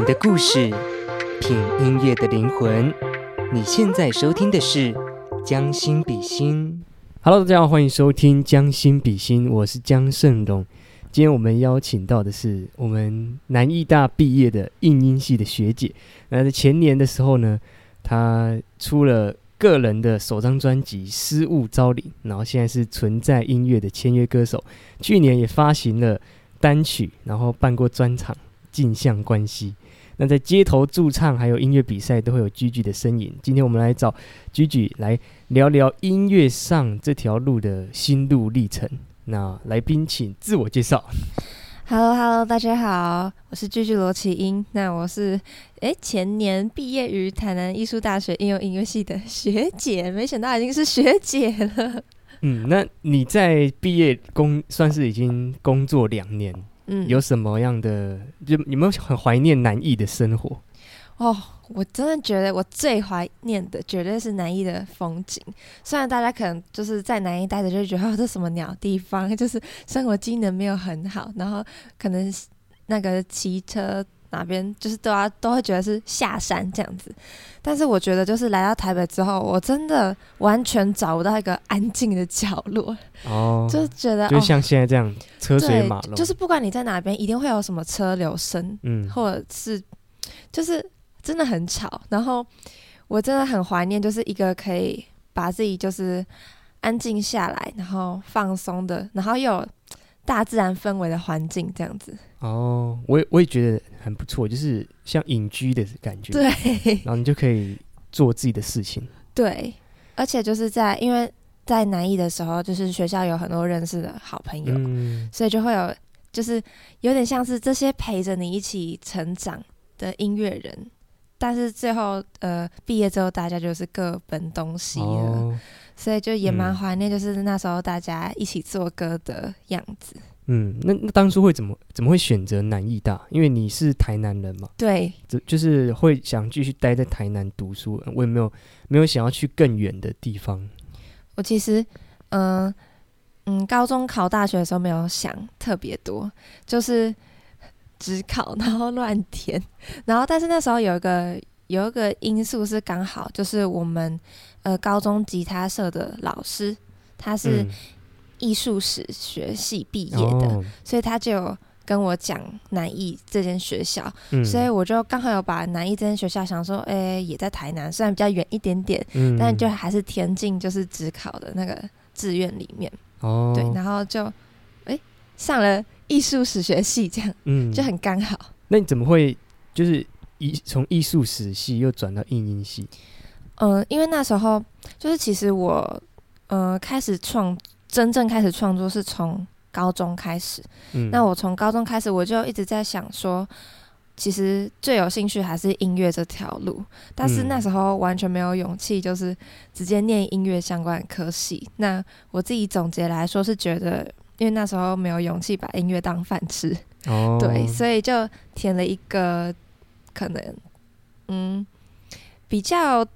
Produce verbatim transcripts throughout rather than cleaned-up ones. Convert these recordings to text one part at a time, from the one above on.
人的故事，品音乐的灵魂。你现在收听的是将心比心。Hello， 大家好，欢迎收听将心比心，我是江胜荣。今天我们邀请到的是我们南艺大毕业的应音系的学姐。那在前年的时候呢，她出了个人的首张专辑《失物招领》，然后现在是存在音乐的签约歌手。去年也发行了单曲，然后办过专场《镜像关系》。那在街头驻唱还有音乐比赛都会有居居的身影。今天我们来找居居来聊聊音乐上这条路的心路历程。那来宾请自我介绍。 Hello Hello， 大家好，我是居居罗启英。那我是诶前年毕业于台南艺术大学应用音乐系的学姐，没想到已经是学姐了。 嗯，那你在毕业工算是已经工作两年。嗯，有什么样的就有没有很怀念南艺的生活？ 哦，我真的觉得我最怀念的绝对是南艺的风景。虽然大家可能就是在南艺待着就会觉得、哦、这什么鸟地方，就是生活机能没有很好，然后可能那个骑车哪边就是都要都会觉得是下山这样子。但是我觉得就是来到台北之后，我真的完全找不到一个安静的角落。哦，就觉得就像现在这样、哦、车水马龙， 就是不管你在哪边一定会有什么车流声，嗯，或者是就是真的很吵。然后我真的很怀念就是一个可以把自己就是安静下来然后放松的，然后又有大自然氛围的环境这样子。 哦，我也我也觉得很不错，就是像隐居的感觉。 对， 然后你就可以做自己的事情。 对，而且就是在因为在南艺的时候，就是学校有很多认识的好朋友，嗯，所以就会有就是有点像是这些陪着你一起成长的音乐人，但是最后呃毕业之后大家就是各奔东西了，哦，所以就也蛮怀念就是那时候大家一起做歌的样子。 嗯，那那当初会怎么怎么会选择南艺大？因为你是台南人嘛， 对， 就是会想继续待在台南读书。我也没有没有想要去更远的地方。 我其实，嗯、呃、嗯，高中考大学的时候没有想特别多，就是只考然后乱填，然后但是那时候有一个有一个因素是刚好就是我们呃高中吉他社的老师他是、嗯艺术史学系毕业的，哦，所以他就有跟我讲南艺这间学校，嗯，所以我就刚好有把南艺这间学校想说，哎，欸，也在台南，虽然比较远一点点，嗯，但就还是填进就是指考的那个志愿里面，哦，对，然后就哎上了艺术史学系，这样，嗯，就很刚好。 那你怎么会就是从艺术史系又转到应音系？ 嗯，呃，因为那时候就是其实我呃开始创。真正开始创作是从高中开始，嗯，那我从高中开始我就一直在想说，其实最有兴趣还是音乐这条路，但是那时候完全没有勇气就是直接念音乐相关的科系。那我自己总结来说是觉得，因为那时候没有勇气把音乐当饭吃，哦，对，所以就填了一个可能嗯比较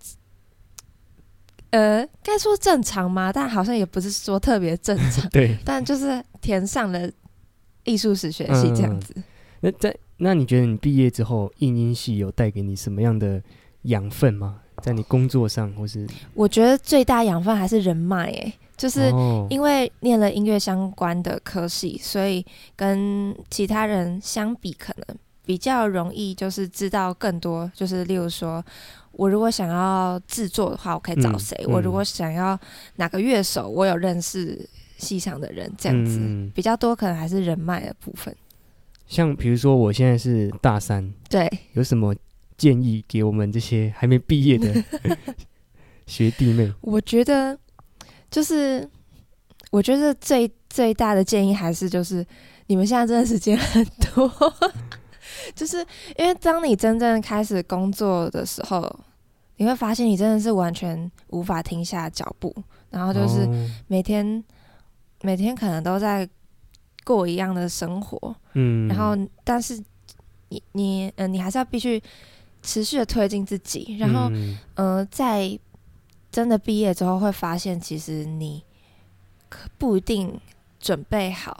呃，该说正常吗？但好像也不是说特别正常。对，但就是填上了艺术史学系这样子。嗯， 那在那你觉得你毕业之后，应音系有带给你什么样的养分吗？在你工作上，或是？ 我觉得最大养分还是人脉诶，就是因为念了音乐相关的科系，所以跟其他人相比，可能比较容易就是知道更多，就是例如说。我如果想要制作的话，我可以找谁？嗯嗯，我如果想要哪个乐手，我有认识系上的人，这样子，嗯，比较多可能还是人脉的部分。 像比如说，我现在是大三， 对， 有什么建议给我们这些还没毕业的学弟妹？ 我觉得就是，我觉得最最大的建议还是就是，你们现在真的时间很多，就是因为当你真正开始工作的时候。你会发现你真的是完全无法停下脚步，然后就是每天、哦、每天可能都在过一样的生活，嗯，然后但是你你呃你还是要必须持续的推进自己，然后嗯、呃在真的毕业之后会发现，其实你不一定准备好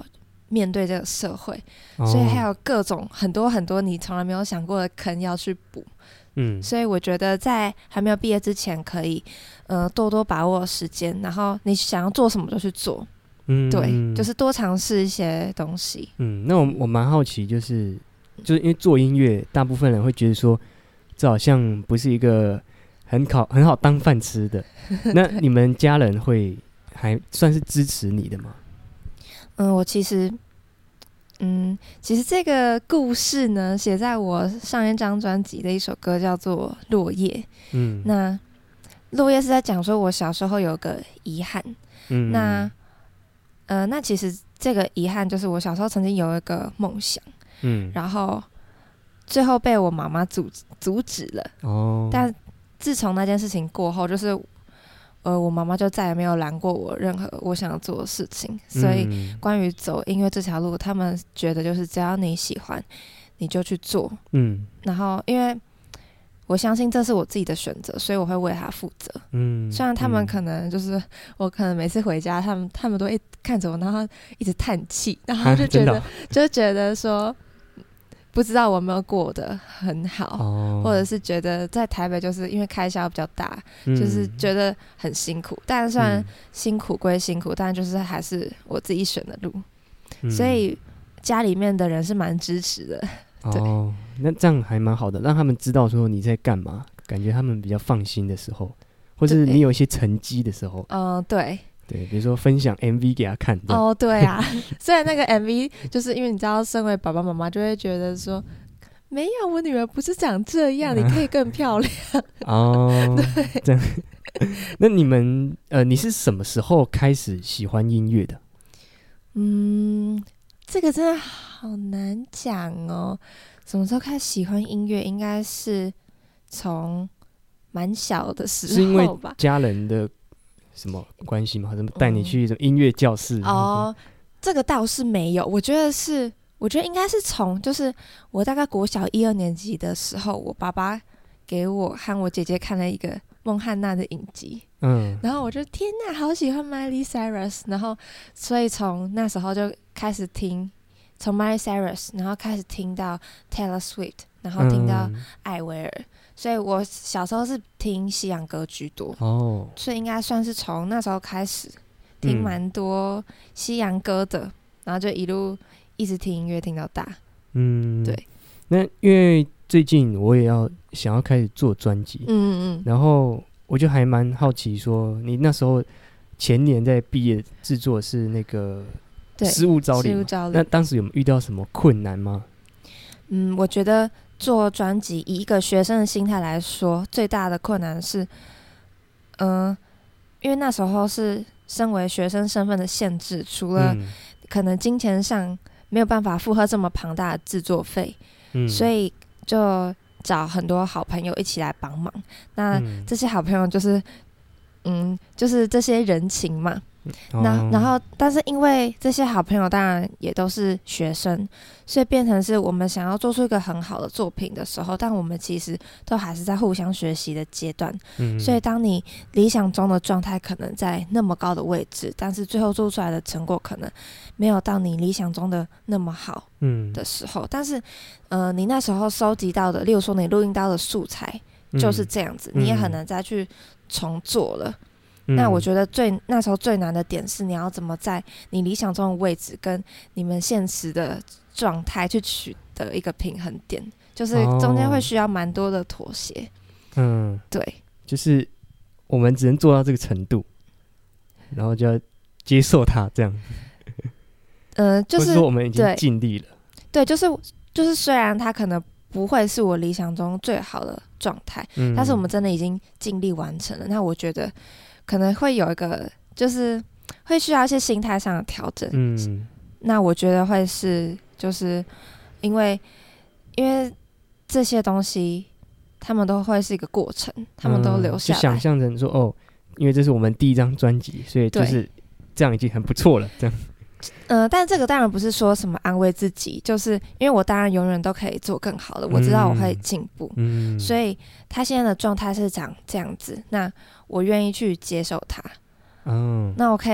面对这个社会， 哦、 所以还有各种很多很多你从来没有想过的坑要去补。嗯，所以我觉得在还没有毕业之前，可以呃多多把握时间，然后你想要做什么就去做。嗯，对，就是多尝试一些东西。 嗯，那我我蛮好奇，就是就是因为做音乐，大部分人会觉得说，这好像不是一个很好很好当饭吃的。那你们家人会还算是支持你的吗？ 嗯，我其实。嗯，其实这个故事呢，写在我上一张专辑的一首歌叫做《落叶》。嗯，那《落叶》是在讲说我小时候有个遗憾。嗯，那呃，那其实这个遗憾就是我小时候曾经有一个梦想。嗯，然后最后被我妈妈阻阻止了。哦，但自从那件事情过后，就是呃，我妈妈就再也没有拦过我任何我想要做的事情，所以关于走音乐这条路，他们觉得就是只要你喜欢，你就去做。嗯，然后因为我相信这是我自己的选择，所以我会为他负责。嗯，虽然他们可能就是、嗯、我可能每次回家，他们他们都会看着我，然后一直叹气，然后就觉得、啊、就觉得说。不知道我有没有过得很好、哦、或者是觉得在台北就是因为开销比较大、嗯、就是觉得很辛苦，但虽然辛苦归辛苦、嗯、但就是还是我自己选的路、嗯、所以家里面的人是蛮支持的。 哦，那这样还蛮好的，让他们知道说你在干嘛，感觉他们比较放心的时候，或是你有一些成绩的时候。嗯、呃，对对，比如说分享 M V 给他看。 哦，对啊，虽然那个 M V 就是因为你知道，身为爸爸妈妈就会觉得说，没有，我女儿不是长这样，你可以更漂亮。 哦，对，这样。那你们呃，你是什么时候开始喜欢音乐的？ 嗯，这个真的好难讲哦。什么时候开始喜欢音乐？应该是从蛮小的时候吧。 是因为家人的什么关系吗？什么带你去什么音乐教室？ 哦、嗯，这个倒是没有。我觉得是，我觉得应该是从就是我大概国小一二年级的时候，我爸爸给我和我姐姐看了一个孟汉娜的影集，嗯，然后我就天哪，好喜欢 Miley Cyrus， 然后所以从那时候就开始听，从 Miley Cyrus， 然后开始听到 Taylor Swift， 然后听到艾薇儿。嗯，所以我小时候是听西洋歌居多，哦，所以应该算是从那时候开始听蛮多西洋歌的，嗯，然后就一路一直听音乐听到大。嗯，对。 那因为最近我也要想要开始做专辑，嗯嗯，然后我就还蛮好奇说，你那时候前年在毕业制作是那个失物招领，那当时有没有遇到什么困难吗？ 嗯，我觉得做专辑以一个学生的心态来说，最大的困难是嗯、呃，因为那时候是身为学生身份的限制，除了可能金钱上没有办法负荷这么庞大的制作费，嗯，所以就找很多好朋友一起来帮忙。那这些好朋友就是嗯，就是这些人情嘛。那然后但是因为这些好朋友当然也都是学生，所以变成是我们想要做出一个很好的作品的时候，但我们其实都还是在互相学习的阶段，嗯，所以当你理想中的状态可能在那么高的位置，但是最后做出来的成果可能没有到你理想中的那么好的时候，嗯，但是呃，你那时候收集到的例如说你录音到的素材就是这样子，嗯，你也很难再去重做了。那我觉得最那时候最难的点是你要怎么在你理想中的位置跟你们现实的状态去取得一个平衡点，就是中间会需要蛮多的妥协。嗯，对， 就是我们只能做到这个程度，然后就要接受它这样。呃，就是或是说我们已经尽力了。 对，就是就是虽然它可能不会是我理想中最好的状态，嗯，但是我们真的已经尽力完成了。那我觉得可能会有一个，就是会需要一些心态上的调整。嗯，那我觉得会是，就是因为因为这些东西，他们都会是一个过程，他们都留下来。 嗯，就想象成说，哦，因为这是我们第一张专辑，所以就是这样已经很不错了。这样。 呃，但这个当然不是说什么安慰自己，就是因为我当然永远都可以做更好的，我知道我会进步，嗯，所以他现在的状态是长这样子，那我愿意去接受他，嗯，那我可以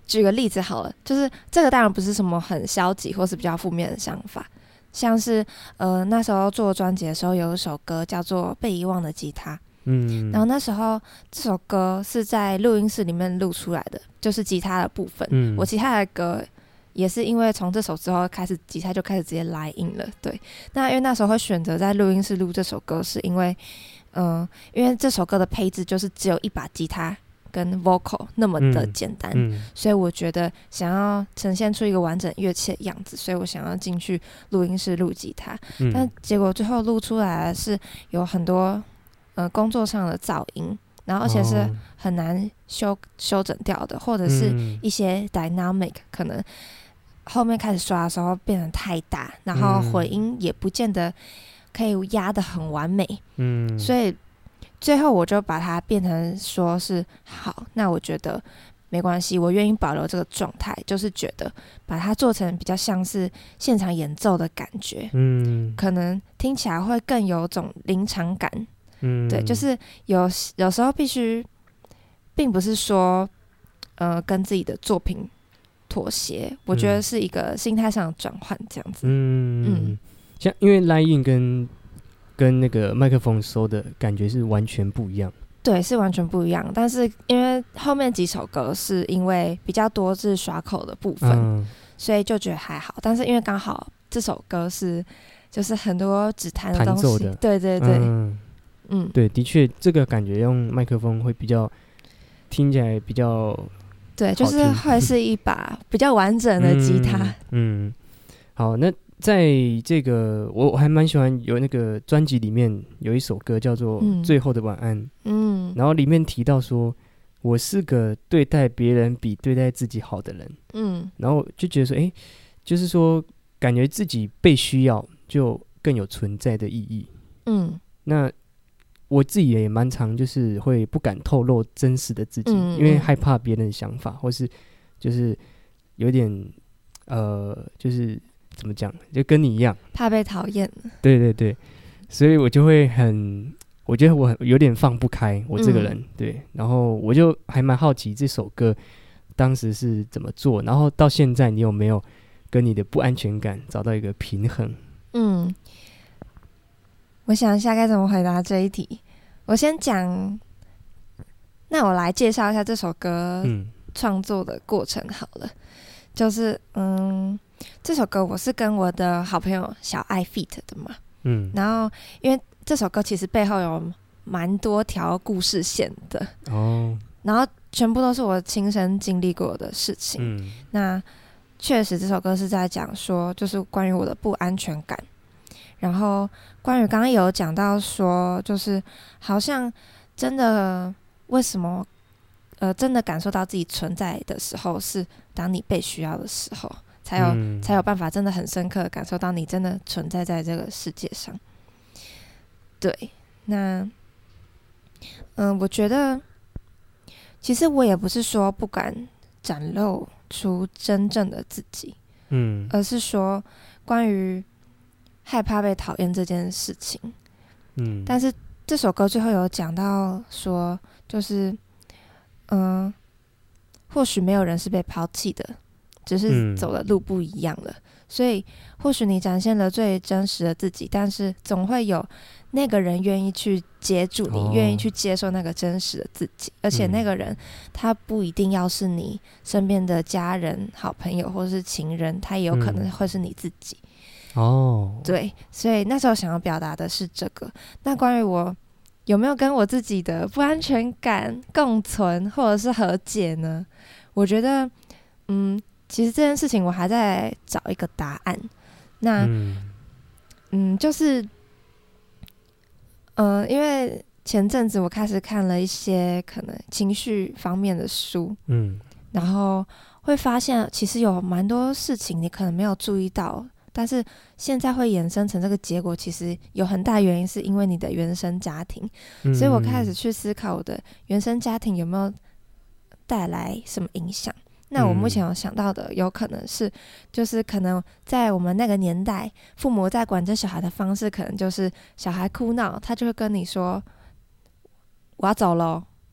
举个例子好了，就是这个当然不是什么很消极或是比较负面的想法，像是呃那时候做专辑的时候有一首歌叫做《被遗忘的吉他》，嗯，然后那时候这首歌是在录音室里面录出来的，就是吉他的部分，嗯，我其他的歌也是因为从这首之后开始吉他就开始直接来音了，对，那因为那时候会选择在录音室录这首歌是因为嗯、呃，因为这首歌的配置就是只有一把吉他跟 vocal 那么的简单，嗯嗯，所以我觉得想要呈现出一个完整乐器的样子，所以我想要进去录音室录吉他，嗯，但结果最后录出来的是有很多呃工作上的噪音，然后而且是很难修修整掉的，或者是一些 dynamic 可能后面开始刷的时候变得太大，然后回音也不见得可以压得很完美，嗯，所以最后我就把它变成说是好，那我觉得没关系，我愿意保留这个状态，就是觉得把它做成比较像是现场演奏的感觉，嗯，可能听起来会更有种临场感，嗯，对，就是有有时候必须，并不是说呃跟自己的作品妥协，我觉得是一个心态上的转换，这样子， 嗯嗯，像因为 line in 跟跟那个麦克风收的感觉是完全不一样， 对，是完全不一样。但是因为后面几首歌是因为比较多是耍口的部分，嗯，所以就觉得还好。但是因为刚好这首歌是就是很多指弹的东西，的对对对，嗯， 嗯对，的确这个感觉用麦克风会比较听起来比较对，就是会是一把比较完整的吉他。 嗯，嗯好，那。在这个我还蛮喜欢有那个专辑里面有一首歌叫做《最后的晚安》，嗯，然后里面提到说我是个对待别人比对待自己好的人，嗯，然后就觉得说哎，就是说感觉自己被需要就更有存在的意义，嗯，那我自己也蛮常就是会不敢透露真实的自己，嗯，因为害怕别人的想法，或是就是有点呃就是怎么讲，就跟你一样怕被讨厌， 对对对，所以我就会很我觉得我有点放不开我这个人，嗯，对，然后我就还蛮好奇这首歌当时是怎么做，然后到现在你有没有跟你的不安全感找到一个平衡？ 嗯，我想一下该怎么回答这一题。我先讲，那我来介绍一下这首歌创作的过程好了，嗯，就是嗯这首歌我是跟我的好朋友小爱 feat 的嘛，嗯，然后因为这首歌其实背后有蛮多条故事线的哦，然后全部都是我亲身经历过的事情，嗯，那确实这首歌是在讲说就是关于我的不安全感，然后关于刚刚有讲到说就是好像真的为什么呃真的感受到自己存在的时候是当你被需要的时候才有、嗯、才有办法真的很深刻的感受到你真的存在在这个世界上。对，那嗯、呃，我觉得其实我也不是说不敢展露出真正的自己，嗯，而是说关于害怕被讨厌这件事情，嗯，但是这首歌最后有讲到说，就是嗯、呃，或许没有人是被抛弃的，只是走的路不一样了，嗯，所以或许你展现了最真实的自己，但是总会有那个人愿意去接住你，愿意去接受那个真实的自己，而且那个人他不一定要是你身边的家人、好朋友或是情人，他也有可能会是你自己。哦，对，所以那时候想要表达的是这个。那关于我有没有跟我自己的不安全感共存或者是和解呢？我觉得，嗯，其实这件事情我还在找一个答案。那，嗯，嗯就是呃，因为前阵子我开始看了一些可能情绪方面的书，嗯，然后会发现其实有蛮多事情你可能没有注意到，但是现在会衍生成这个结果，其实有很大原因是因为你的原生家庭，嗯，所以我开始去思考我的原生家庭有没有带来什么影响。那我目前有想到的有可能是就是可能在我们那个年代，父母在管教小孩的方式可能就是小孩哭闹他就会跟你说我要走咯，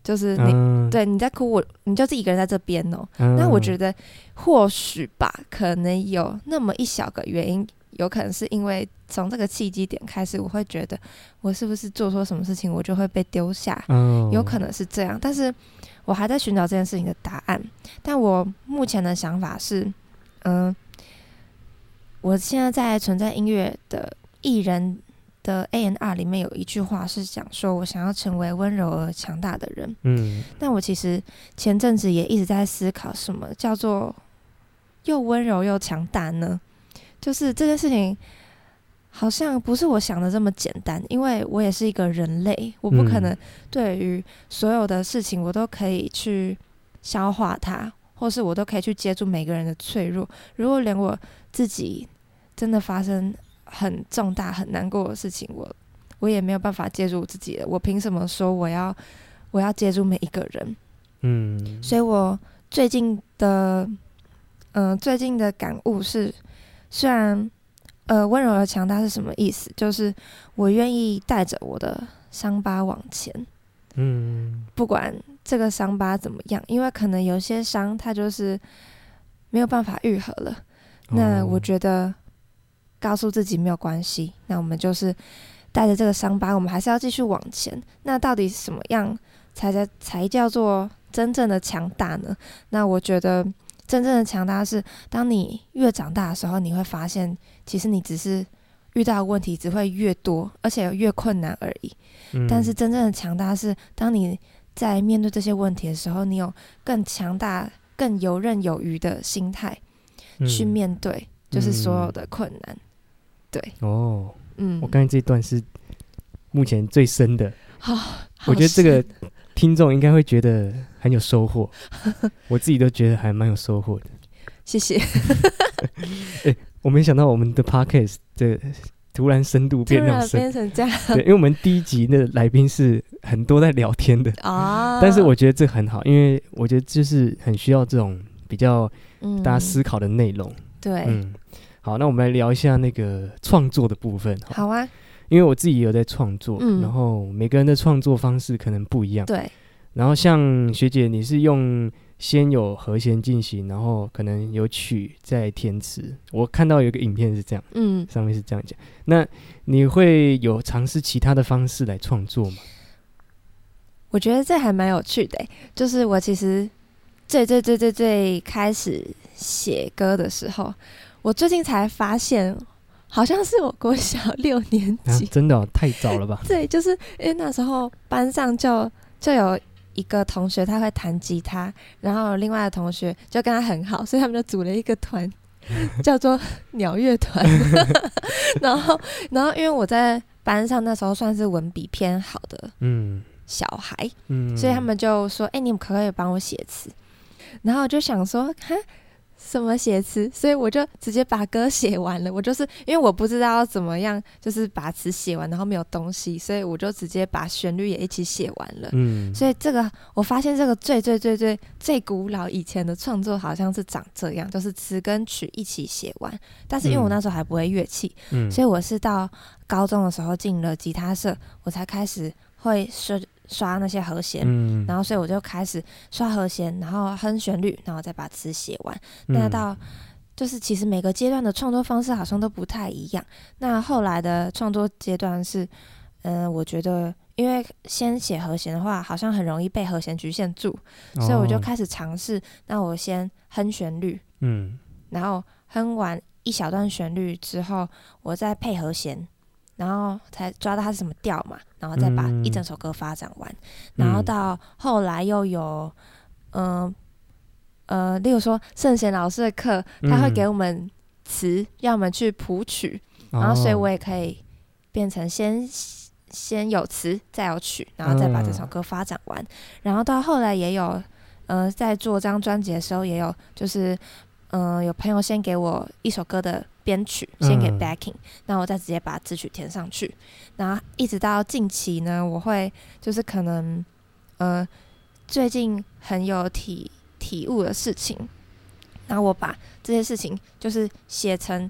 就是你、嗯、对你在哭，我你就自己一个人在这边哦、嗯。那我觉得或许吧，可能有那么一小个原因，有可能是因为从这个契机点开始，我会觉得我是不是做错什么事情，我就会被丢下、嗯，有可能是这样。但是我还在寻找这件事情的答案。但我目前的想法是，嗯，我现在在存在音乐的艺人的 A and R 里面有一句话是讲说，我想要成为温柔而强大的人。嗯，但我其实前阵子也一直在思考，什么叫做又温柔又强大呢？就是这件事情好像不是我想的这么简单，因为我也是一个人类，我不可能对于所有的事情我都可以去消化它，或是我都可以去接住每个人的脆弱。如果连我自己真的发生很重大很难过的事情，我我也没有办法接住自己了，我凭什么说我要我要接住每一个人？嗯，所以我最近的嗯、呃、最近的感悟是，虽然呃温柔而强大是什么意思，就是我愿意带着我的伤疤往前，嗯，不管这个伤疤怎么样，因为可能有些伤它就是没有办法愈合了，那我觉得告诉自己没有关系，那我们就是带着这个伤疤，我们还是要继续往前。那到底什么样才才才叫做真正的强大呢？那我觉得真正的强大是，当你越长大的时候，你会发现其实你只是遇到的问题只会越多，而且越困难而已、嗯、但是真正的强大是，当你在面对这些问题的时候，你有更强大更游刃有余的心态去面对就是所有的困难、嗯、对哦，嗯，我刚才这一段是目前最深的、哦、我觉得这个听众应该会觉得很有收获我自己都觉得还蛮有收获的， 谢谢欸，我没想到我们的 podcast 这突然深度变那么深， 变成这样， 对，因为我们第一集的来宾是很多在聊天的、哦、但是我觉得这很好，因为我觉得就是很需要这种比较大家思考的内容、嗯、 对，嗯， 好，那我们来聊一下那个创作的部分。 好啊， 因为我自己有在创作、嗯、然后每个人的创作方式可能不一样， 对， 然后像学姐你是用先有和弦进行，然后可能有曲再填词，我看到有一个影片是这样，嗯，上面是这样讲，那你会有尝试其他的方式来创作吗？ 我觉得这还蛮有趣的，就是我其实最最最最最开始写歌的时候，我最近才发现好像是我国小六年级、 啊、真的、哦、太早了吧对，就是因为那时候班上就就有一个同学他会弹吉他，然后另外的同学就跟他很好，所以他们就组了一个团叫做鸟乐团然后然后因为我在班上那时候算是文笔偏好的小孩、嗯、所以他们就说哎、欸，你们可不可以帮我写词，然后我就想说哈什么写词，所以我就直接把歌写完了。我就是因为我不知道要怎么样就是把词写完然后没有东西，所以我就直接把旋律也一起写完了、嗯、所以这个我发现这个最最最最最古老以前的创作好像是长这样，就是词跟曲一起写完，但是因为我那时候还不会乐器、嗯、所以我是到高中的时候进了吉他社，我才开始会刷刷那些和弦、嗯、然后所以我就开始刷和弦，然后哼旋律，然后再把词写完、嗯、那到就是其实每个阶段的创作方式好像都不太一样。那后来的创作阶段是嗯、呃，我觉得因为先写和弦的话好像很容易被和弦局限住、哦、所以我就开始尝试，那我先哼旋律，嗯，然后哼完一小段旋律之后我再配和弦，然后才抓到它是什么调嘛，然后再把一整首歌发展完、嗯、然后到后来又有嗯 呃, 呃，例如说圣贤老师的课他会给我们词、嗯、要我们去谱曲，然后所以我也可以变成先先有词再有曲，然后再把这首歌发展完、嗯、然后到后来也有呃，在做这张专辑的时候也有就是嗯、呃，有朋友先给我一首歌的编曲，先给 backing、嗯、那我再直接把词曲填上去，然后一直到近期呢，我会就是可能呃最近很有体体悟的事情，然后我把这些事情就是写成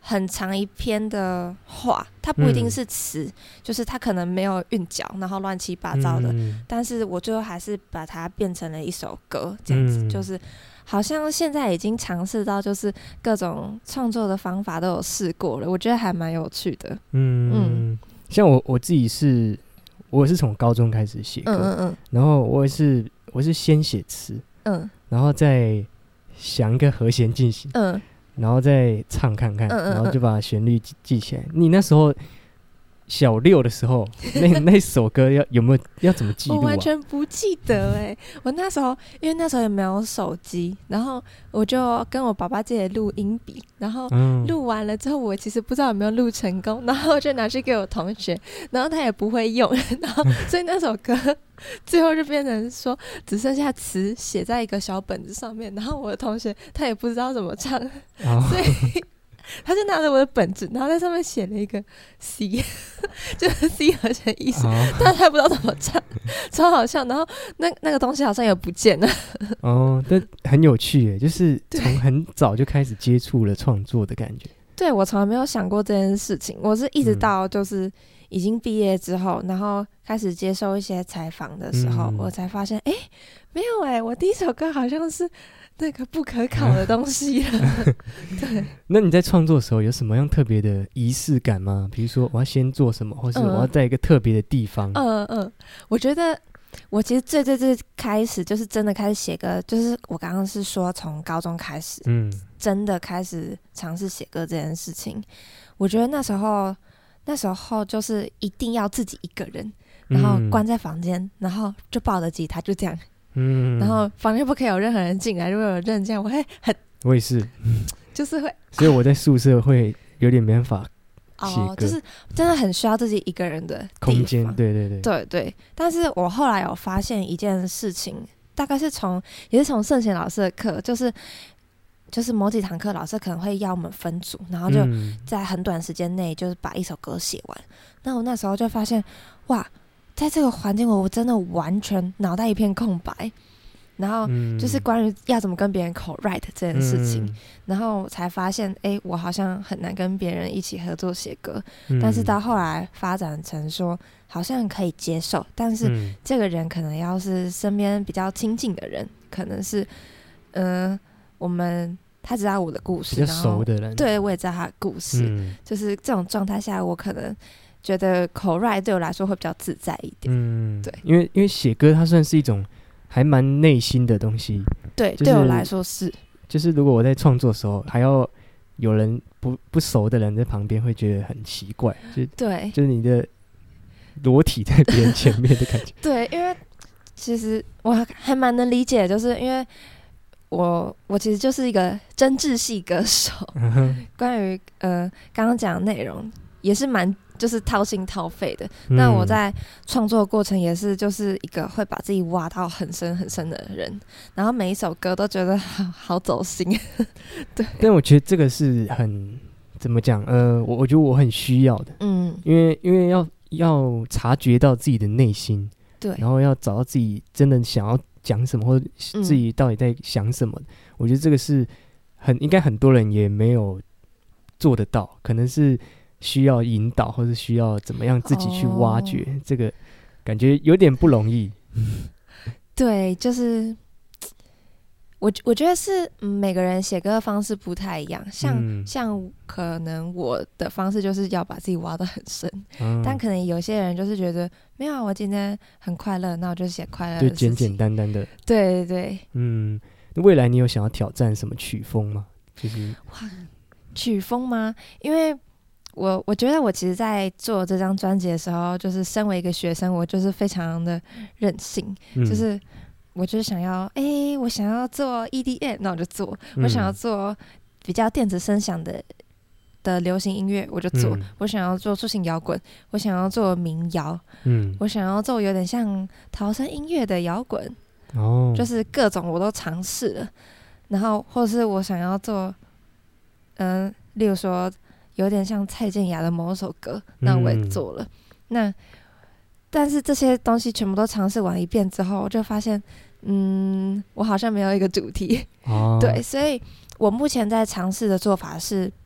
很长一篇的话，它不一定是词、嗯、就是它可能没有韵脚，然后乱七八糟的、嗯、但是我最后还是把它变成了一首歌这样子、嗯、就是好像现在已经尝试到就是各种创作的方法都有试过了，我觉得还蛮有趣的。嗯嗯，像我我自己是我是从高中开始写歌，嗯嗯嗯，然后我也是我是先写词，嗯，然后再想一个和弦进行，嗯，然后再唱看看，嗯嗯嗯，然后就把旋律 记, 记起来。你那时候小六的时候，那那首歌要有没有要怎么记录啊？ 我完全不记得哎、欸，我那时候因为那时候也没有手机，然后我就跟我爸爸借录音笔，然后录完了之后，我其实不知道有没有录成功，然后就拿去给我同学，然后他也不会用，然后所以那首歌最后就变成说只剩下词写在一个小本子上面，然后我的同学他也不知道怎么唱，哦、所以。他就拿着我的本子，然后在上面写了一个 C 就是 C 和弦意思、哦、但他不知道怎么唱，超好笑。然后 那, 那个东西好像也不见了哦，但很有趣耶，就是从很早就开始接触了创作的感觉。 对，我从来没有想过这件事情，我是一直到就是已经毕业之后、嗯、然后开始接受一些采访的时候、嗯、我才发现哎，没有哎，我第一首歌好像是那个不可考的东西了、啊、对。 那你在创作的时候有什么样特别的仪式感吗？比如说我要先做什么，或是我要在一个特别的地方？ 嗯嗯嗯，我觉得我其实最最最开始就是真的开始写歌，就是我刚刚是说从高中开始，嗯，真的开始尝试写歌这件事情。我觉得那时候那时候就是一定要自己一个人，然后关在房间、嗯，然后就抱着吉他就这样。嗯，然后房间不可以有任何人进来，如果有人这样，我会很， 我也是， 就是会， 所以我在宿舍会有点没办法写歌， 哦，就是真的很需要自己一个人的空间，对对对， 对对。但是我后来有发现一件事情，大概是从也是从圣贤老师的课，就是就是某几堂课老师可能会要我们分组，然后就在很短时间内就是把一首歌写完。那、嗯、我那时候就发现，哇！在这个环境我真的完全脑袋一片空白，然后就是关于要怎么跟别人 co-write 这件事情、嗯、然后才发现哎、欸，我好像很难跟别人一起合作写歌、嗯、但是到后来发展成说好像可以接受，但是这个人可能要是身边比较亲近的人，可能是嗯、呃，我们他知道我的故事， 比较熟的人， 对，我也知道他的故事、嗯、就是这种状态下我可能觉得口 write 对我来说会比较自在一点。嗯，对， 因为因为写歌它算是一种还蛮内心的东西。 对、就是，对我来说是。 就是如果我在创作的时候，还要有人不不熟的人在旁边，会觉得很奇怪。就对， 就是你的裸体在别人前面的感觉。 对，因为其实我还蛮能理解，就是因为我我其实就是一个真挚系歌手。嗯、关于呃刚刚讲的内容。也是蛮就是掏心掏肺的、嗯、那我在创作的过程也是就是一个会把自己挖到很深很深的人，然后每一首歌都觉得 好, 好走心。对， 但我觉得这个是很怎么讲呃我我觉得我很需要的，嗯，因为因为要要察觉到自己的内心， 对， 然后要找到自己真的想要讲什么，或者自己到底在想什么、嗯、我觉得这个是很应该很多人也没有做得到，可能是需要引导，或是需要怎么样自己去挖掘、哦、这个感觉有点不容易。 对，就是我我觉得是、嗯、每个人写歌的方式不太一样，像、嗯、像可能我的方式就是要把自己挖得很深、嗯、但可能有些人就是觉得没有，我今天很快乐，那我就写快乐的事情， 就简简单单的。 对对对， 嗯，未来你有想要挑战什么曲风吗？就是哇，曲风吗？因为我我觉得我其实在做这张专辑的时候，就是身为一个学生，我就是非常的任性、嗯、就是我就是想要哎、欸，我想要做 E D M 那我就做、嗯、我想要做比较电子声响的的流行音乐我就做、嗯、我想要做抒情摇滚，我想要做民谣、嗯、我想要做有点像逃生音乐的摇滚、哦、就是各种我都尝试了，然后或是我想要做嗯、呃，例如说有点像蔡健雅的某首歌，那我也做了、嗯、那但是这些东西全部都尝试完一遍之后，我就发现嗯，我好像没有一个主题、哦、对，所以我目前在尝试的做法是把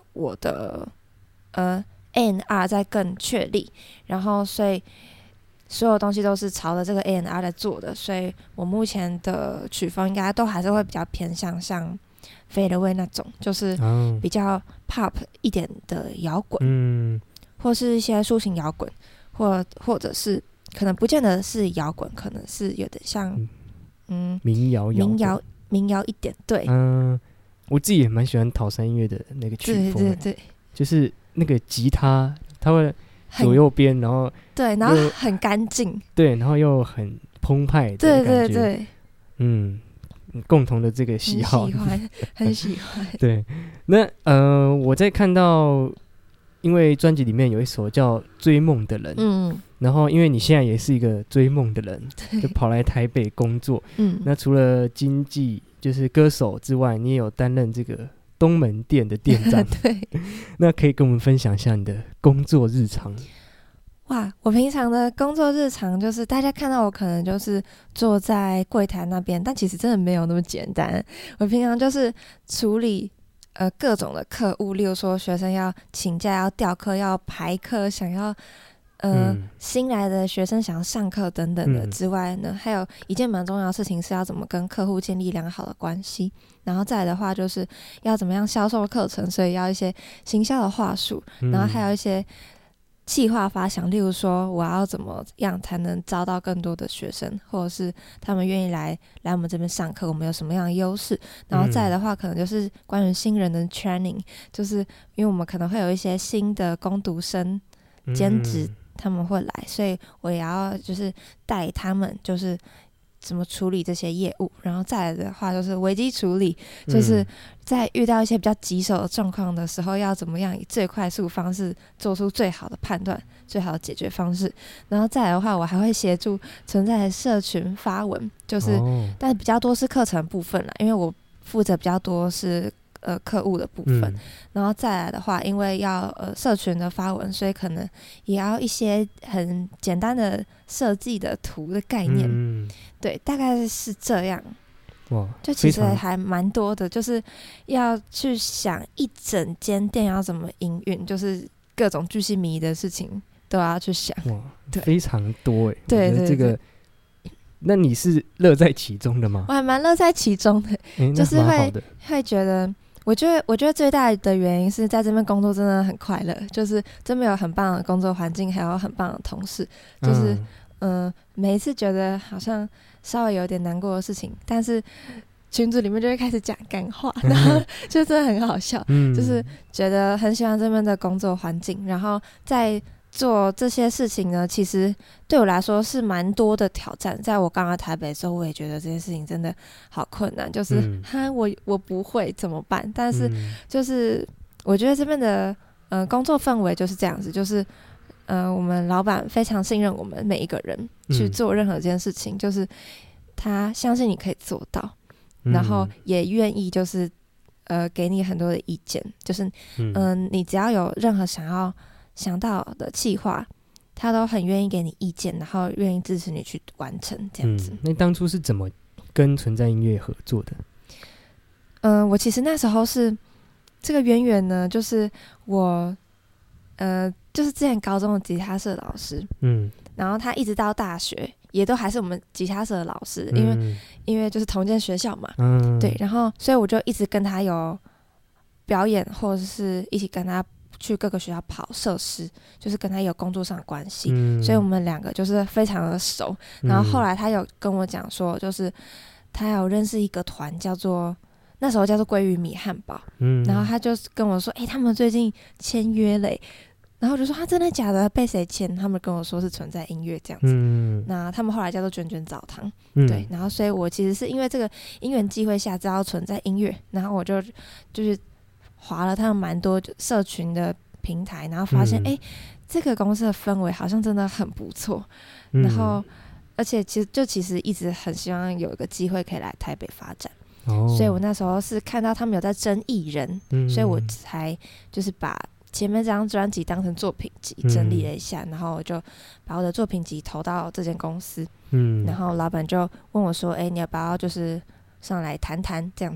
我的呃 A and R 在更确立，然后所以所有东西都是朝着这个 A and R 在做的，所以我目前的曲风应该都还是会比较偏向像 Fade Away 那种，就是比较 pop 一点的摇滚，嗯，或是一些抒情摇滚，或或者是可能不见得是摇滚，可能是有点像嗯民谣民谣民谣一点，对， 嗯，我自己也蛮喜欢桃山音乐的那个曲风，对对对，就是那个吉他它会左右边，然后对，然后很干净， 对，然后又很澎湃的感觉，对对对，嗯，共同的这个喜好， 很喜欢，很喜欢。 对，那呃，我在看到，因为专辑里面有一首叫《追梦的人》，嗯，然后因为你现在也是一个追梦的人，就跑来台北工作，嗯，那除了经纪就是歌手之外，你也有担任这个东门店的店长， 对， 那可以跟我们分享一下你的工作日常。 哇，我平常的工作日常就是大家看到我可能就是坐在柜台那边，但其实真的没有那么简单。我平常就是处理呃各种的客户，例如说学生要请假、要调课、要排课、想要呃、嗯、新来的学生想要上课等等的之外呢，嗯、还有一件蛮重要的事情是要怎么跟客户建立良好的关系。然后再来的话就是要怎么样销售课程，所以要一些行销的话术，然后还有一些企划发想，例如说我要怎么样才能招到更多的学生，或者是他们愿意来来我们这边上课，我们有什么样的优势。然后再来的话可能就是关于新人的 training， 就是因为我们可能会有一些新的工读生兼职他们会来，所以我也要就是带他们就是怎么处理这些业务。然后再来的话就是危机处理，就是在遇到一些比较棘手的状况的时候，要怎么样以最快速方式做出最好的判断、最好的解决方式。然后再来的话，我还会协助存在的社群发文，就是、哦、但比较多是课程部分啦，因为我负责比较多是呃客户的部分、嗯、然后再来的话因为要呃社群的发文，所以可能也要一些很简单的设计的图的概念、嗯、对，大概是这样。哇，就其实还蛮多的，就是要去想一整间店要怎么营运，就是各种巨细靡遗的事情都要去想。哇， 非常多耶。 对对对，这个那你是乐在其中的吗？ 我还蛮乐在其中的、欸、就是会会觉得我觉得我觉得最大的原因是在这边工作真的很快乐，就是这边有很棒的工作环境，还有很棒的同事，就是嗯、呃，每一次觉得好像稍微有点难过的事情，但是群组里面就会开始讲干话，然后就真的很好笑、嗯、就是觉得很喜欢这边的工作环境，然后在做这些事情呢，其实对我来说是蛮多的挑战。在我刚来台北的时候，我也觉得这件事情真的好困难，就是、嗯、哈我我不会怎么办？但是就是我觉得这边的呃工作氛围就是这样子，就是呃我们老板非常信任我们每一个人去做任何一件事情、嗯、就是他相信你可以做到，然后也愿意就是呃给你很多的意见，就是嗯、呃、你只要有任何想要想到的企划，他都很愿意给你意见，然后愿意支持你去完成这样子、嗯、 那当初是怎么跟存在音乐合作的？ 嗯、呃，我其实那时候是这个渊源呢，就是我呃就是之前高中的吉他社老师，嗯，然后他一直到大学也都还是我们吉他社的老师、嗯、因为因为就是同间学校嘛，嗯，对，然后所以我就一直跟他有表演，或者是一起跟他去各个学校跑设施，就是跟他有工作上的关系、嗯、所以我们两个就是非常的熟。然后后来他有跟我讲说，就是他有认识一个团叫做那时候叫做鲑鱼米汉堡、嗯、然后他就跟我说哎、欸，他们最近签约嘞，然后我就说他、啊、真的假的，被谁签？他们跟我说是存在音乐这样子、嗯、那他们后来叫做卷卷澡堂、嗯、对，然后所以我其实是因为这个因缘机会下知道存在音乐，然后我就就是滑了他们蛮多社群的平台，然后发现哎、嗯欸，这个公司的氛围好像真的很不错、嗯、然后而且其实就其实一直很希望有一个机会可以来台北发展、哦、所以我那时候是看到他们有在争艺人、嗯、所以我才就是把前面这张专辑当成作品集整理了一下、嗯、然后我就把我的作品集投到这间公司、嗯、然后老板就问我说哎、欸，你要不要就是上来谈谈这样子，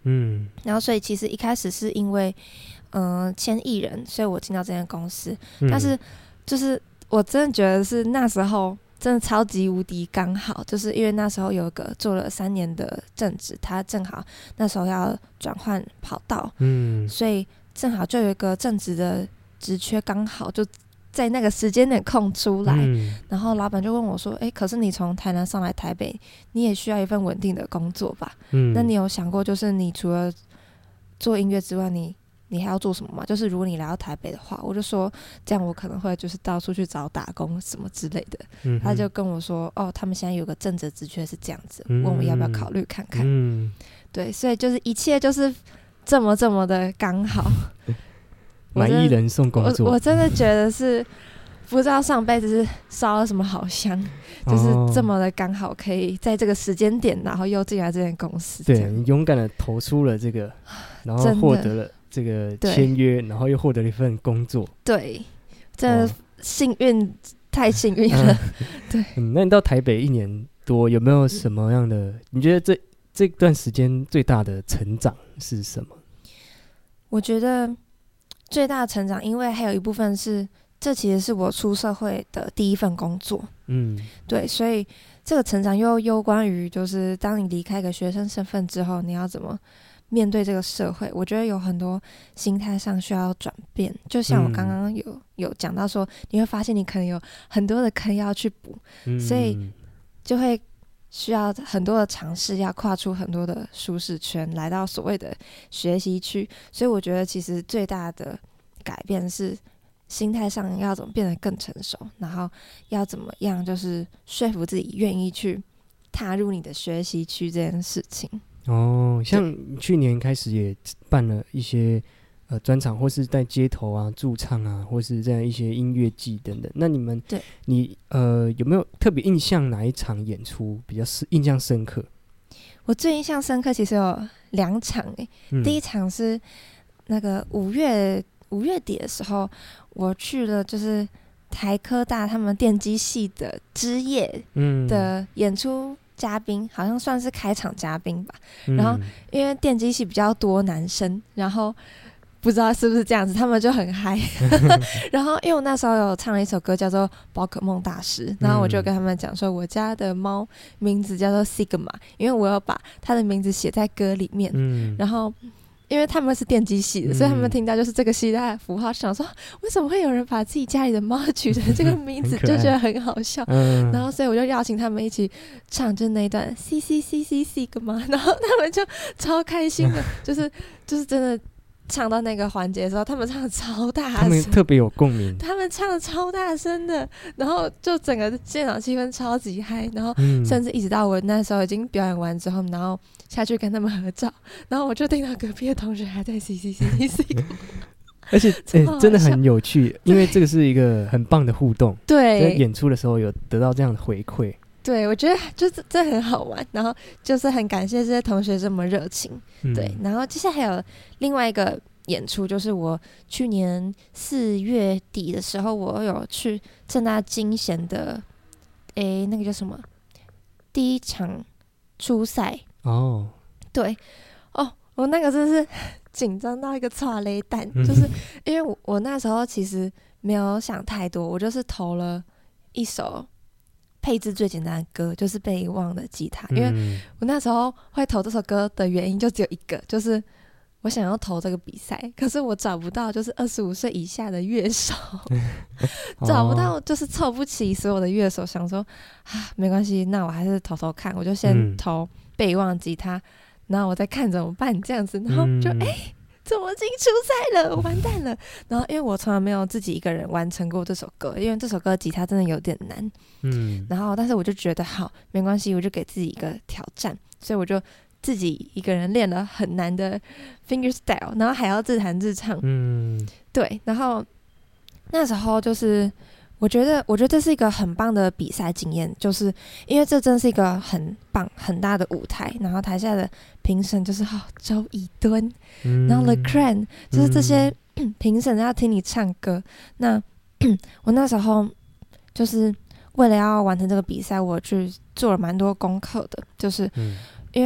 嗯，然后所以其实一开始是因为嗯、呃、签艺人，所以我进到这间公司，嗯、但是就是我真的觉得是那时候真的超级无敌刚好，就是因为那时候有一个做了三年的正职，他正好那时候要转换跑道，嗯，所以正好就有一个正职的职缺刚好就在那个时间点空出来、嗯、然后老板就问我说哎、欸，可是你从台南上来台北你也需要一份稳定的工作吧、嗯、那你有想过就是你除了做音乐之外你你还要做什么吗？就是如果你来到台北的话，我就说这样我可能会就是到处去找打工什么之类的、嗯、他就跟我说哦他们现在有个正职职缺是这样子、嗯、问我要不要考虑看看、嗯、对，所以就是一切就是这么这么的刚好买艺人送工作我, 我真的觉得是不知道上辈子是烧了什么好香、哦、就是这么的刚好可以在这个时间点然后又进来这间公司， 对，你勇敢的投出了这个然后获得了这个签约，然后又获得了一份工作， 对，真的幸运，太幸运了、嗯、对、 嗯、那你到台北一年多有没有什么样的你觉得这这段时间最大的成长是什么？ 我觉得最大的成长因为还有一部分是这其实是我出社会的第一份工作，嗯，对，所以这个成长又攸关于就是当你离开一个学生身份之后你要怎么面对这个社会，我觉得有很多心态上需要转变，就像我刚刚有、嗯、有讲到说你会发现你可能有很多的坑要去补、嗯、所以就会需要很多的尝试，要跨出很多的舒适圈来到所谓的学习区，所以我觉得其实最大的改变是心态上要怎么变得更成熟，然后要怎么样就是说服自己愿意去踏入你的学习区这件事情。 哦，像去年开始也办了一些呃专场，或是在街头啊驻唱啊，或是在一些音乐季等等。那你们对你呃有没有特别印象哪一场演出比较印象深刻？ 我最印象深刻其实有两场诶、嗯，第一场是那个五月五月底的时候，我去了就是台科大他们电机系的之夜的演出。嘉宾好像算是开场嘉宾吧、嗯、然后因为电机系比较多男生，然后不知道是不是这样子他们就很嗨然后因为我那时候有唱了一首歌叫做宝可梦大师，然后我就跟他们讲说我家的猫名字叫做 Sigma， 因为我有把他的名字写在歌里面、嗯、然后因为他们是电机系的、嗯、所以他们听到就是这个系带的符号，想说为什么会有人把自己家里的猫取成这个名字就觉得很好笑、嗯、然后所以我就邀请他们一起唱就那一段 C C C C C 个嘛，然后他们就超开心的就是就是真的唱到那个环节的时候他们唱的超大声， 他们特别有共鸣， 他们唱的超大声的，然后就整个现场气氛超级嗨，然后甚至一直到我那时候已经表演完之后，然后下去跟他们合照，然后我就听到隔壁的同学还在 C C C C C 而且、欸、真的很有趣，因为这个是一个很棒的互动， 对， 在演出的时候有得到这样的回馈， 对，我觉得就是这很好玩，然后就是很感谢这些同学这么热情、嗯、对，然后接下来还有另外一个演出，就是我去年四月底的时候我有去政大金弦的诶那个叫什么第一场初赛哦，对哦，我那个真是紧张到一个剉咧蛋、嗯、就是因为 我, 我那时候其实没有想太多，我就是投了一首配置最简单的歌，就是被遗忘的吉他、嗯、因为我那时候会投这首歌的原因就只有一个，就是我想要投这个比赛，可是我找不到就是二十五岁以下的乐手找不到，就是凑不齐所有的乐手，想说啊没关系，那我还是投投看，我就先投被遗忘的吉他、嗯、然后我再看怎么办这样子，然后就哎、嗯欸、怎么进初赛了，完蛋了然后因为我从来没有自己一个人完成过这首歌，因为这首歌吉他真的有点难，嗯，然后但是我就觉得好没关系，我就给自己一个挑战，所以我就自己一个人练了很难的 fingerstyle， 然后还要自弹自唱，嗯，对，然后那时候就是我觉得我觉得这是一个很棒的比赛经验，就是因为这真是一个很棒很大的舞台，然后台下的评审就是哦周以敦、嗯、然后 The Cran 就是这些评审要听你唱歌，那我那时候就是为了要完成这个比赛，我去做了蛮多功课的，就是因为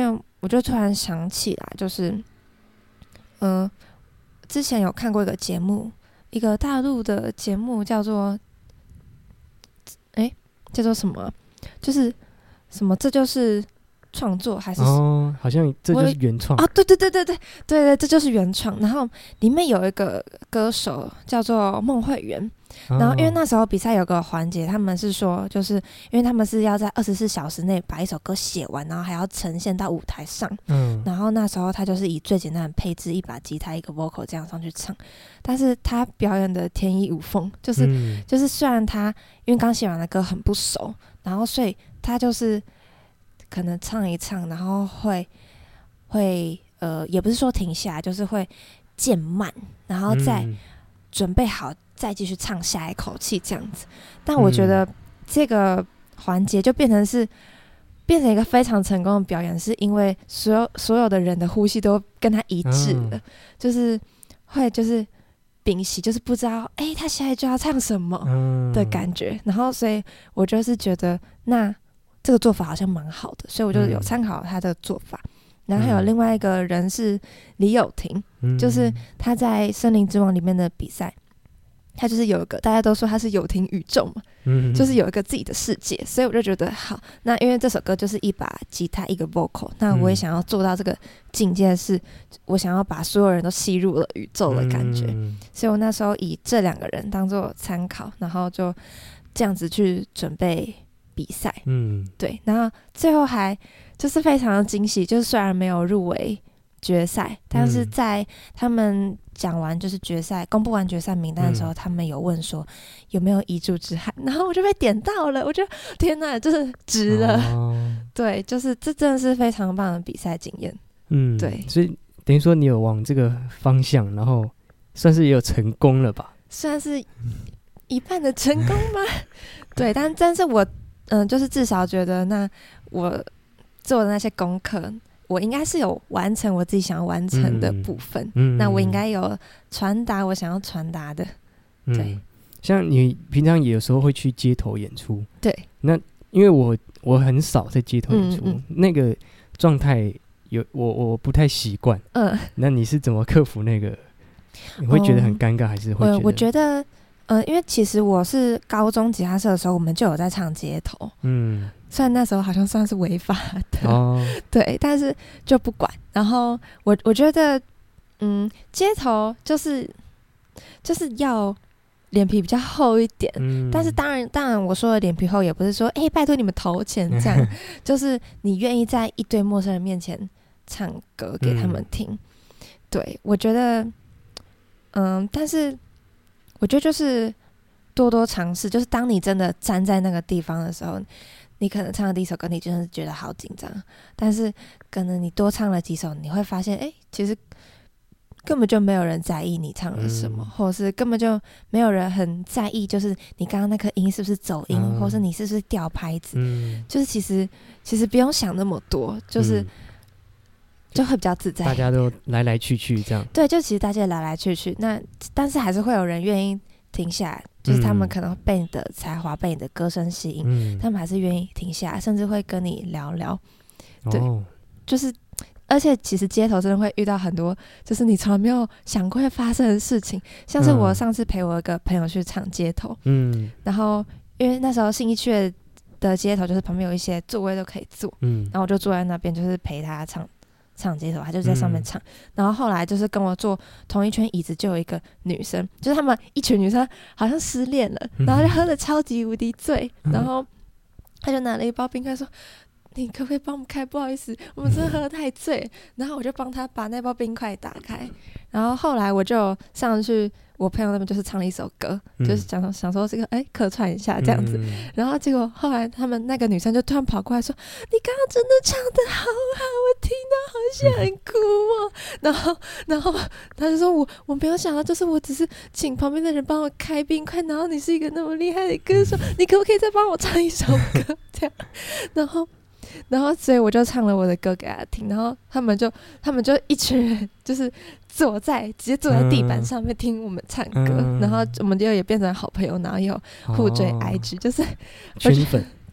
我就突然想起来，就是嗯、呃，之前有看过一个节目，一个大陆的节目叫做哎叫做什么，就是什么这就是创作还是哦，好像这就是原创啊，对对对对对对对，这就是原创。然后里面有一个歌手叫做孟慧圆， 哦、 然后因为那时候比赛有个环节，他们是说，就是因为他们是要在二十四小时内把一首歌写完，然后还要呈现到舞台上。 嗯， 然后那时候他就是以最简单的配置，一把吉他一个 vocal 这样上去唱，但是他表演的天衣无缝，就是、嗯、就是虽然他因为刚写完的歌很不熟，然后所以他就是可能唱一唱，然后会会呃也不是说停下来，就是会渐慢，然后再准备好再继续唱下一口气这样子。但我觉得这个环节就变成是变成一个非常成功的表演，是因为所有所有的人的呼吸都跟他一致了，嗯、就是会就是屏息，就是不知道哎、欸、他下一句要唱什么的感觉。嗯、然后所以我就是觉得那这个做法好像蛮好的，所以我就有参考他的做法。嗯、然后还有另外一个人是李友廷，嗯、就是他在《森林之王》里面的比赛。他就是有一个大家都说他是友廷宇宙嘛，嗯、就是有一个自己的世界，所以我就觉得好。那因为这首歌就是一把吉他一个 vocal， 那我也想要做到这个境界，是我想要把所有人都吸入了宇宙的感觉，嗯、所以我那时候以这两个人当做参考，然后就这样子去准备比赛。嗯，对，然后最后还就是非常的惊喜，就是虽然没有入围决赛，但是在他们讲完就是决赛公布完决赛名单的时候，嗯、他们有问说有没有遗珠之憾，然后我就被点到了，我觉得天哪，就是值了。哦、对，就是这真的是非常棒的比赛经验。嗯，对， 所以等于说你有往这个方向，然后算是也有成功了吧？ 算是一半的成功吗？对，但但是我嗯、呃，就是至少觉得那我做的那些功课。我应该是有完成我自己想要完成的部分，嗯、那我应该有传达我想要传达的。对、嗯， 像你平常也有时候会去街头演出， 对， 那因为我我很少在街头演出，嗯嗯那个状态有我我不太习惯，嗯，那你是怎么克服那个？你会觉得很尴尬，还是会觉得？ 我我觉得，呃，因为其实我是高中吉他社的时候，我们就有在唱街头，嗯。虽然那时候好像算是违法的，哦、对，但是就不管。然后我我觉得，嗯，街头就是就是要脸皮比较厚一点。嗯、但是当然，当然我说的脸皮厚，也不是说，哎、欸，拜托你们投钱这样，就是你愿意在一堆陌生人面前唱歌给他们听。嗯、对，我觉得，嗯，但是我觉得就是多多尝试，就是当你真的站在那个地方的时候。你可能唱的第一首歌，你真的觉得好紧张，但是可能你多唱了几首，你会发现，哎，其实根本就没有人在意你唱了什么，嗯、或者是根本就没有人很在意，就是你刚刚那颗音是不是走音，嗯、或是你是不是掉拍子，嗯、就是其实其实不用想那么多，就是、嗯、就会比较自在。 大家都来来去去这样。 对，就其实大家来来去去，那但是还是会有人愿意停下来。就是他们可能被你的才华、被你的歌声吸引，嗯、他们还是愿意停下来，甚至会跟你聊聊。对，哦、就是，而且其实街头真的会遇到很多，就是你从来没有想过会发生的事情。像是我上次陪我一个朋友去唱街头，嗯，然后因为那时候信义区的街头就是旁边有一些座位都可以坐，嗯，然后我就坐在那边，就是陪他唱。唱街头，他就在上面唱，嗯、然后后来就是跟我坐同一圈椅子，就有一个女生，就是他们一群女生好像失恋了，嗯、然后就喝得超级无敌醉，嗯、然后他就拿了一包冰块说：“你可不可以帮我们开？不好意思，我们真的喝得太醉。”然后我就帮他把那包冰块打开，然后后来我就上去。我朋友那边就是唱了一首歌，嗯、就是想说想说这个哎客串一下这样子，嗯、然后结果后来他们那个女生就突然跑过来说：“你刚刚真的唱得好好，我听到好想哭哦。嗯”然后然后他就说我我没有想到，就是我只是请旁边的人帮我开冰块，然后你是一个那么厉害的歌手，嗯、你可不可以再帮我唱一首歌这样？然后。然后所以我就唱了我的歌给他听，然后他们就他们就一群人就是坐在直接坐在地板上面听我们唱歌，嗯、然后我们就也变成好朋友，然后又互追 I G，、哦、就是圈粉。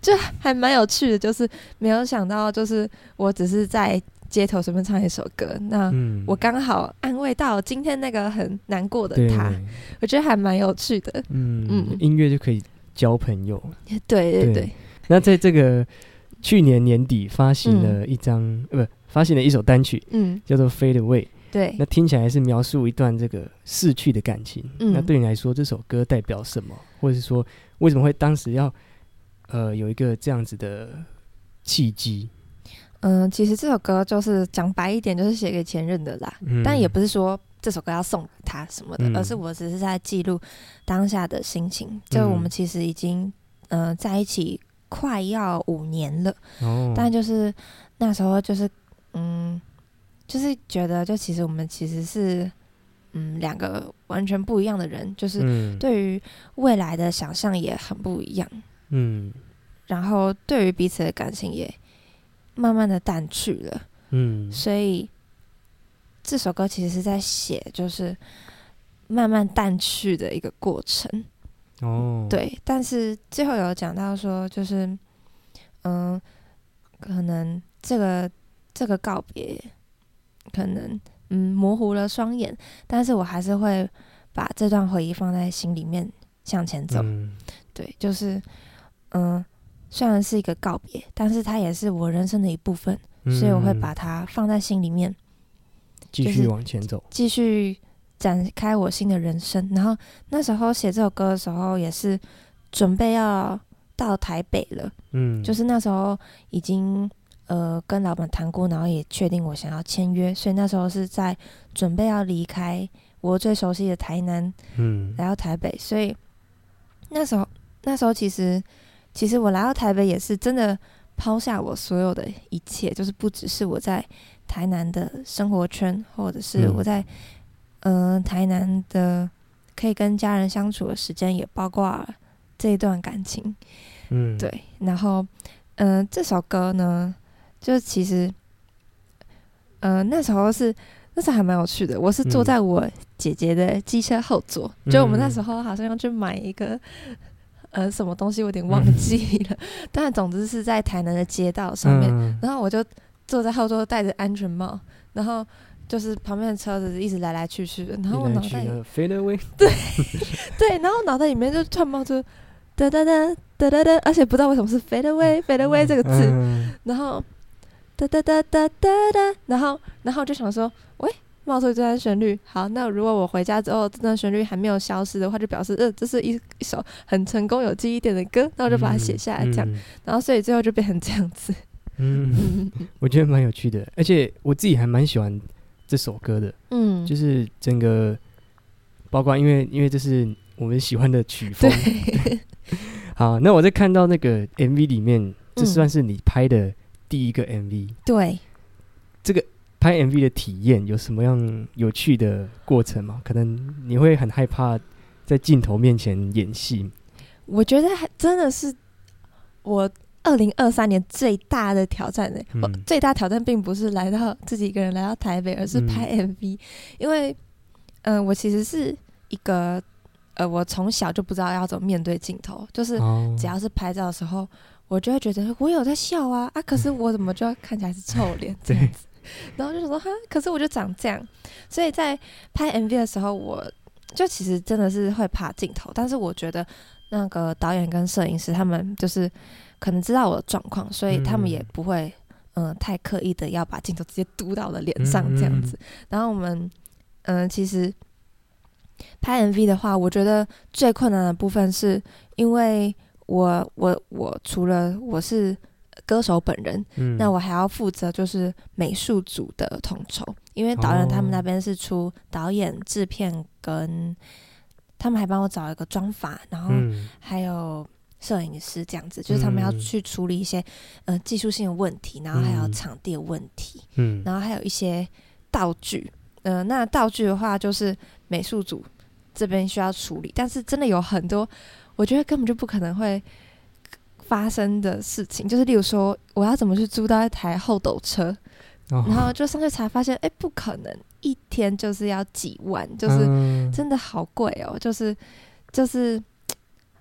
就还蛮有趣的，就是没有想到，就是我只是在街头随便唱一首歌，那我刚好安慰到今天那个很难过的他，我觉得还蛮有趣的。 嗯嗯，音乐就可以交朋友。 对对 对, 对。 那在这个去年年底发行了一张、嗯呃、不发行了一首单曲，嗯，叫做 Fade Away。对，那听起来是描述一段这个逝去的感情。嗯，那对你来说，这首歌代表什么？或者是说，为什么会当时要呃有一个这样子的契机？ 嗯，其实这首歌就是讲白一点，就是写给前任的啦。嗯，但也不是说这首歌要送给他什么的，嗯，而是我只是在记录当下的心情。就我们其实已经呃在一起快要五年了，哦，但就是那时候就是嗯。就是觉得，就其实我们其实是，嗯，两个完全不一样的人，就是对于未来的想象也很不一样，嗯，然后对于彼此的感情也慢慢的淡去了，嗯，所以这首歌其实是在写，就是慢慢淡去的一个过程，哦，对，但是最后有讲到说，就是，嗯，可能这个这个告别。可能嗯模糊了双眼，但是我还是会把这段回忆放在心里面向前走。嗯，对，就是嗯，虽然是一个告别，但是它也是我人生的一部分，嗯，所以我会把它放在心里面， 继续往前走， 继续展开我新的人生。然后那时候写这首歌的时候，也是准备要到台北了，嗯，就是那时候已经。呃，跟老板谈过，然后也确定我想要签约，所以那时候是在准备要离开我最熟悉的台南，嗯，来到台北。所以那时候，那时候其实，其实我来到台北也是真的抛下我所有的一切，就是不只是我在台南的生活圈，或者是我在嗯、呃、台南的可以跟家人相处的时间，也包括这一段感情，嗯，对。然后，嗯、呃，这首歌呢。就其实，呃，那时候是那时候还蛮有趣的。我是坐在我姐姐的机车后座，嗯，就我们那时候好像要去买一个呃什么东西，我有点忘记了。嗯，但总之是在台南的街道上面，嗯，然后我就坐在后座，戴着安全帽，然后就是旁边的车子一直来来去去的，然后我脑袋里飞了位， 对对，然后脑袋里面就突然冒出哒哒哒哒哒哒，而且不知道为什么是 fade away fade away 这个字，嗯，然后。哒哒哒哒哒哒，然后，然后就想说，喂，冒出这段旋律，好，那如果我回家之后，这段旋律还没有消失的话，就表示，呃，这是一一首很成功、有记忆点的歌，那我就把它写下来，这样，嗯，然后所以最后就变成这样子。 嗯，我觉得蛮有趣的，而且我自己还蛮喜欢这首歌的，嗯，就是整个，包括因为因为这是我们喜欢的曲风。对。好，那我在看到那个 M V 里面，这算是你拍的。嗯第一个 M V， 对， 这个拍 M V 的体验有什么样有趣的过程吗？可能你会很害怕在镜头面前演戏。 我觉得真的是我二零二三年最大的挑战，欸嗯，我最大挑战并不是来到自己一个人来到台北，而是拍 M V，嗯，因为嗯、呃，我其实是一个呃，我从小就不知道要怎么面对镜头，就是只要是拍照的时候。我就会觉得我有在笑啊啊，可是我怎么就要看起来是臭脸这样子？然后就想说哈，可是我就长这样，所以在拍 M V 的时候，我就其实真的是会怕镜头，但是我觉得那个导演跟摄影师他们就是可能知道我的状况，所以他们也不会嗯、呃、太刻意的要把镜头直接嘟到我的脸上这样子。然后我们嗯、呃、其实拍 M V 的话，我觉得最困难的部分是因为。我我我除了我是歌手本人，嗯，那我还要负责就是美术组的统筹，因为导演他们那边是出导演、制片跟他们还帮我找一个妆发，然后还有摄影师这样子，嗯，就是他们要去处理一些呃技术性的问题，然后还有场地的问题，嗯，然后还有一些道具，呃，那道具的话就是美术组这边需要处理，但是真的有很多。我觉得根本就不可能会发生的事情，就是例如说，我要怎么去租到一台后斗车，哦，然后就上去查发现，哎，不可能，一天就是要几万，就是真的好贵哦，就是就是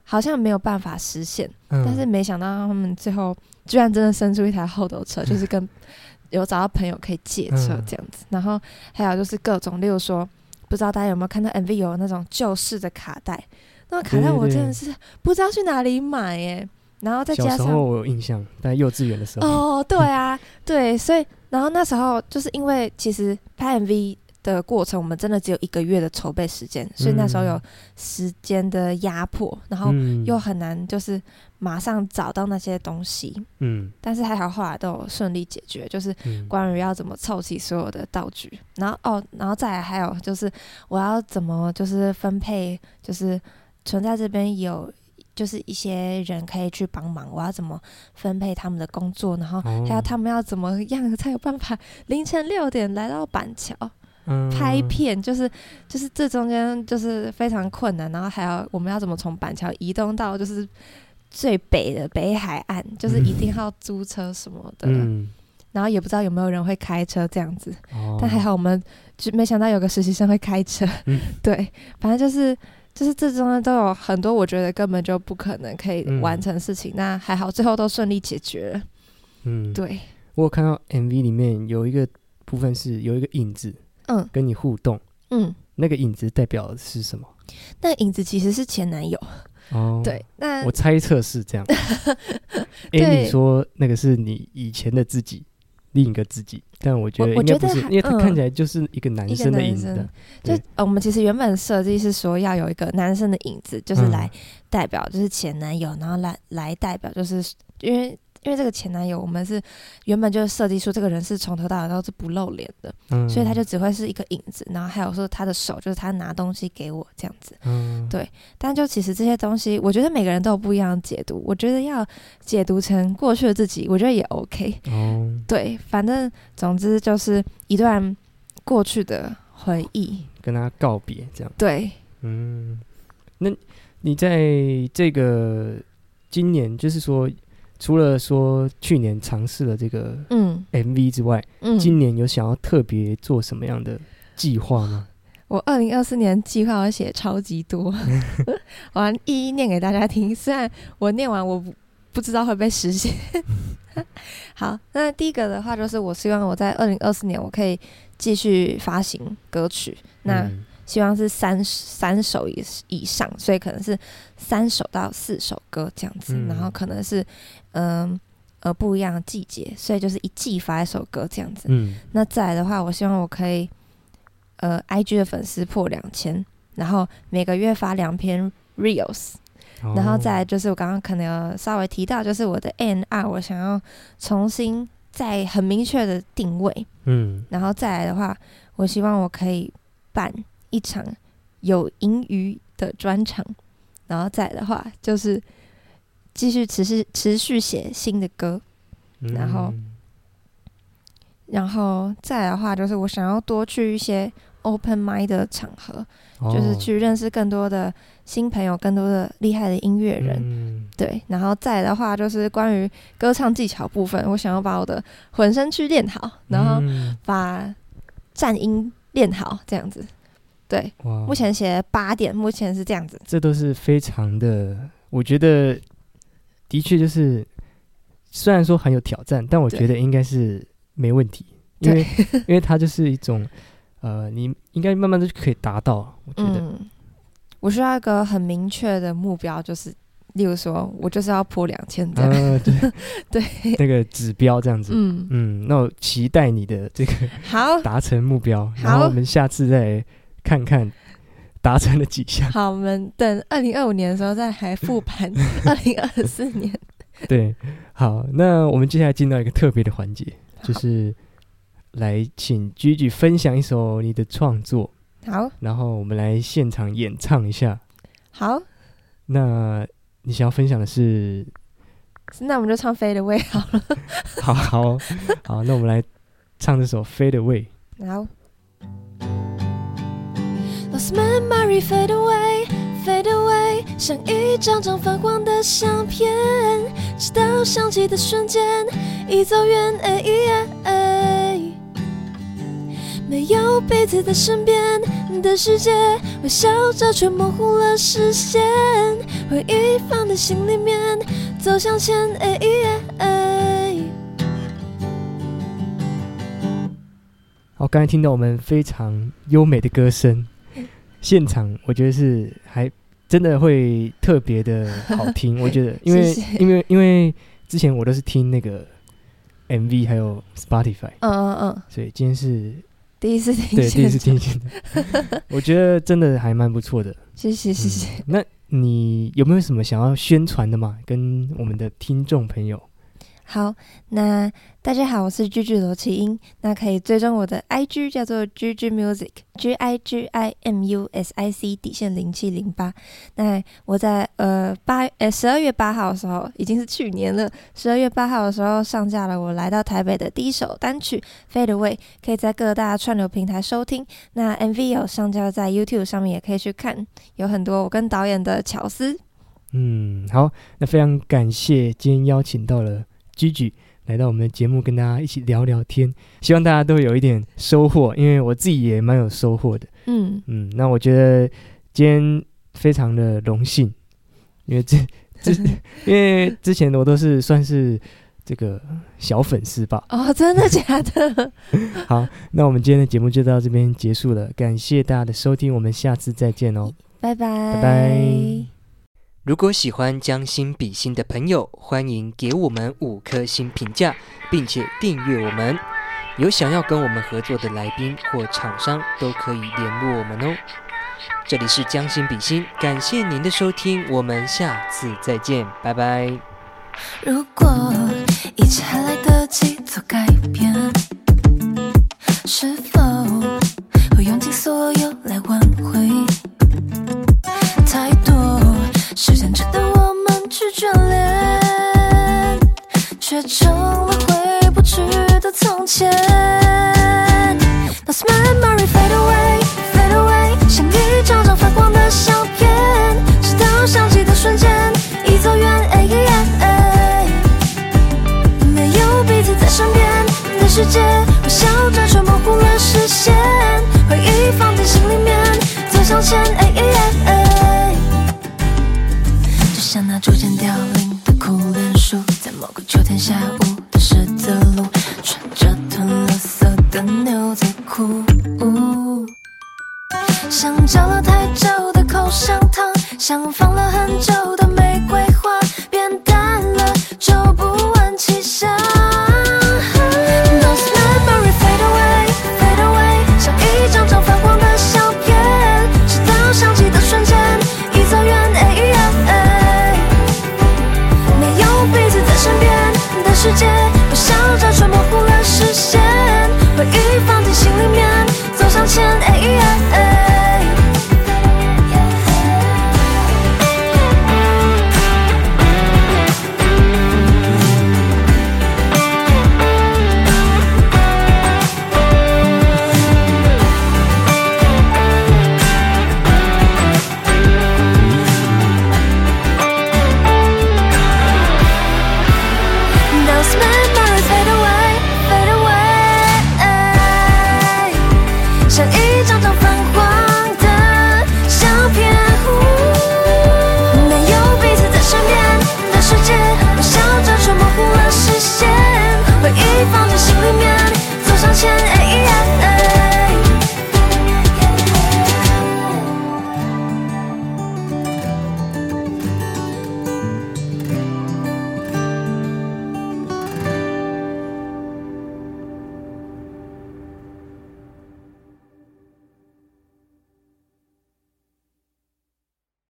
好像没有办法实现， 嗯、 但是没想到他们最后居然真的生出一台后斗车，就是跟有找到朋友可以借车这样子。嗯、然后还有就是各种，例如说，不知道大家有没有看到 M V 有那种旧式的卡带，那个卡带我真的是不知道去哪里买耶。然后再加上小时候我有印象，在幼稚园的时候。 哦，对啊，对，所以然后那时候就是因为其实拍 M V 的过程，我们真的只有一个月的筹备时间，所以那时候有时间的压迫，然后又很难就是马上找到那些东西。嗯，但是还好后来都有顺利解决，就是关于要怎么凑齐所有的道具，然后哦，然后再来还有就是我要怎么就是分配，就是存在这边有。就是一些人可以去帮忙，我要怎么分配他们的工作，然后还有他们要怎么样才有办法凌晨六点来到板桥、嗯、拍片，就是就是这中间就是非常困难，然后还有我们要怎么从板桥移动到就是最北的北海岸，就是一定要租车什么的、嗯、然后也不知道有没有人会开车这样子、哦、但还好我们就没想到有个实习生会开车、嗯、对，反正就是就是这中间都有很多我觉得根本就不可能可以完成的事情、嗯、那还好最后都顺利解决了。嗯，对， 我有看到 M V 里面有一个部分是有一个影子嗯，跟你互动嗯，那个影子代表的是什么？ 那影子其实是前男友哦，对，那我猜测是这样Amy 说那个是你以前的自己，另一个自己，但我觉得应该不是，因为他看起来就是一个男生的影子的、嗯、 就、呃、我们其实原本设计是说要有一个男生的影子，就是来代表就是前男友、嗯、然后 来, 来代表就是因为因为这个前男友我们是原本就设计出这个人是从头到尾都是不露脸的、嗯、所以他就只会是一个影子，然后还有说他的手就是他拿东西给我这样子、嗯、对，但就其实这些东西我觉得每个人都有不一样的解读，我觉得要解读成过去的自己我觉得也 OK、哦、对，反正总之就是一段过去的回忆， 跟他告别这样。 对， 嗯，那你在这个今年就是说除了说去年尝试了这个 M V 之外、嗯、今年有想要特别做什么样的计划吗？ 我二零二四年计划我写超级多我要一一念给大家听，虽然我念完我不不知道会不会实现好，那第一个的话就是我希望我在二零二四年我可以继续发行歌曲，那希望是三三首 以, 以上，所以可能是三首到四首歌这样子、嗯、然后可能是嗯呃不一样的季节，所以就是一季发一首歌这样子、嗯、那再来的话我希望我可以呃 I G 的粉丝破两千，然后每个月发两篇 Reels、哦、然后再来就是我刚刚可能有稍微提到就是我的 A and R 我想要重新再很明确的定位，嗯，然后再来的话我希望我可以办一场有盈余的专场，然后再来的话就是继续持续持续写新的歌、嗯、然后然后再来的话就是我想要多去一些 open mic 的场合、哦、就是去认识更多的新朋友，更多的厉害的音乐人、嗯、对，然后再来的话就是关于歌唱技巧部分，我想要把我的混声区练好，然后把战音练好这样子，对，目前写八点，目前是这样子， 这都是非常的，我觉得的确就是虽然说很有挑战，但我觉得应该是没问题，因为因为它就是一种呃，你应该慢慢就可以达到，我觉得、嗯、 我需要一个很明确的目标，就是例如说我就是要破两千这样、呃、 对, 对那个指标这样子，嗯嗯，那我期待你的这个好达成目标，然后我们下次再看看达成了几项。 好，我们等二零二五年的时候再来复盘二零二四年。 对，好，那我们接下来进到一个特别的环节，就是来请 Gigi 分享一首你的创作。 好，然后我们来现场演唱一下。 好， 那你想要分享的是？ 那我们就唱 Fade Away 好了。 好好好，那我们来唱这首 Fade Away。 好。Lost memory fade away, fade away， 像一张张泛黄的相片，直到想起的瞬间，已走远。哎哎哎没有彼此在身边的世界，微笑着却模糊了视线，回忆放在心里面，走向前。哎哎好，刚才听到我们非常优美的歌声，现场我觉得是还真的会特别的好听。我觉得，因为谢谢因为因为之前我都是听那个 M V 还有 Spotify， 嗯嗯嗯， 所以今天是第一次听， 对第一次听现场，我觉得真的还蛮不错的。 谢谢谢谢、 嗯。那你有没有什么想要宣传的嘛？跟我们的听众朋友？ 好，那大家好，我是 Gigi 罗奇英，那可以追踪我的 I G 叫做 Gigi Music G I G I M U S I C 底线零七零八。那我在呃八呃十二月八号的时候，已经是去年了，十二月八号的时候上架了我来到台北的第一首单曲 Fade Away， 可以在各大串流平台收听。那 M V 有上架在 YouTube 上面，也可以去看，有很多我跟导演的巧思。 嗯，好，那非常感谢今天邀请到了Gigi来到我们的节目，跟大家一起聊聊天，希望大家都有一点收获，因为我自己也蛮有收获的。 嗯嗯，那我觉得今天非常的荣幸，因为这这因为之前我都是算是这个小粉丝吧。 哦，真的假的？ 好，那我们今天的节目就到这边结束了，感谢大家的收听，我们下次再见哦， 拜拜， 拜拜。如果喜欢将心比心的朋友，欢迎给我们五颗星评价，并且订阅我们。有想要跟我们合作的来宾或厂商，都可以联络我们哦。这里是将心比心，感谢您的收听，我们下次再见，拜拜。 如果一切还来得及做改变，是否会用尽所有来挽回？太多时间值得我们去眷恋，却成了回不去的从前。Those memories fade away, fade away， 像一张张发光的相片，直到想起的瞬间，已走远。哎哎没有彼此在身边的世界，微笑着却模糊了视线，回忆放进心里面，走向前。哎哎像那逐渐凋零的苦楝树，在某个秋天下午的十字路，穿着褪了色的牛仔裤，像嚼了太久的口香糖，像放了很久的玫瑰花，变淡了就不闻其香。Those memories fade away, fade away， 像一张张发光的相片，直到想起的瞬间，已走远。彼此在身边的世界，微笑着却模糊了视线，回忆放进心里面，走向前。哎哎像一张张